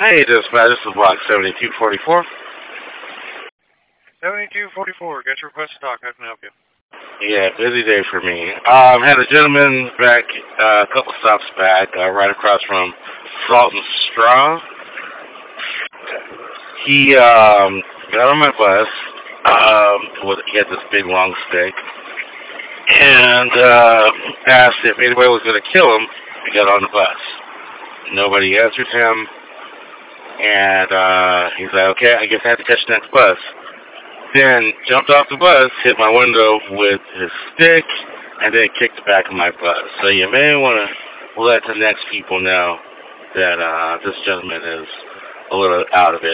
Hey, dispatch, this is block 7244. 7244, got your request to talk. How can I help you? Yeah, busy day for me. Had a gentleman back a couple stops back, right across from Salt and Straw. He got on my bus. He had this big long stick, and asked if anybody was going to kill him to get on the bus. Nobody answered him, and he's like, "Okay, I guess I have to catch the next bus." Then jumped off the bus, hit my window with his stick, and then kicked the back of my bus. So you may want to let the next people know that this gentleman is a little out of it.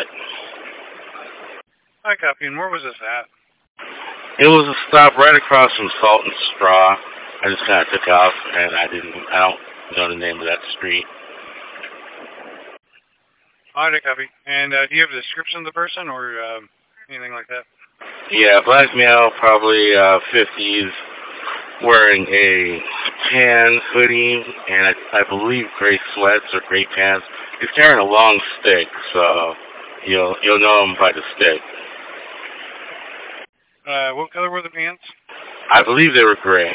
I copy. And where was this at? It was a stop right across from Salt and Straw. I just kind of took off, and I don't know the name of that street. All right, I copy. And do you have a description of the person or anything like that? Yeah, black male, probably 50s, wearing a tan hoodie and I believe gray sweats or gray pants. He's carrying a long stick, so you'll know him by the stick. What color were the pants? I believe they were gray.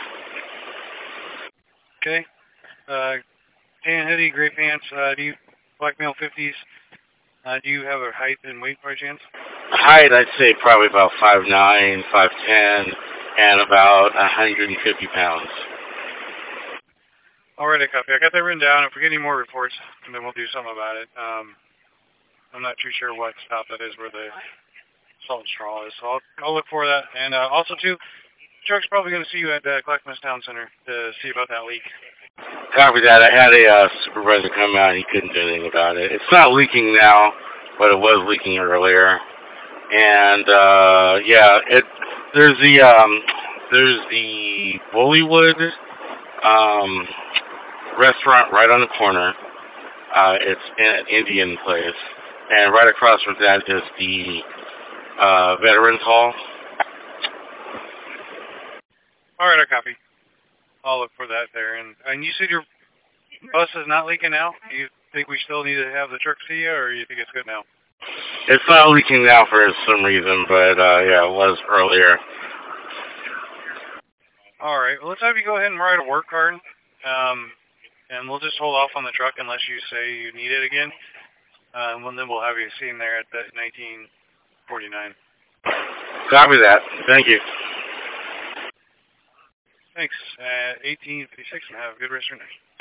Okay. Tan hoodie, gray pants. Black male 50s. Do you have a height and weight by chance? Height, I'd say probably about 5'9", 5'10", and about 150 pounds. All right, I copy. I got that written down. If we get any more reports, then we'll do something about it. I'm not too sure what stop that is where the Salt and Straw is, so I'll look for that. And also, too, Chuck's probably going to see you at the Clackamas Town Center to see about that leak. Copy that. I had a supervisor come out and he couldn't do anything about it. It's not leaking now, but it was leaking earlier. And there's the Bullywood restaurant right on the corner. It's an Indian place, and right across from that is the Veterans Hall. All right, I copy. I'll look for that there. And you said your bus is not leaking now? Do you think we still need to have the truck see you, or you think it's good now? It's not leaking now for some reason, but yeah, it was earlier. All right. Well, let's have you go ahead and write a work card, and we'll just hold off on the truck unless you say you need it again. And then we'll have you seen there at the 1949. Copy that. Thank you. Thanks. 1856, and have a good rest of your night.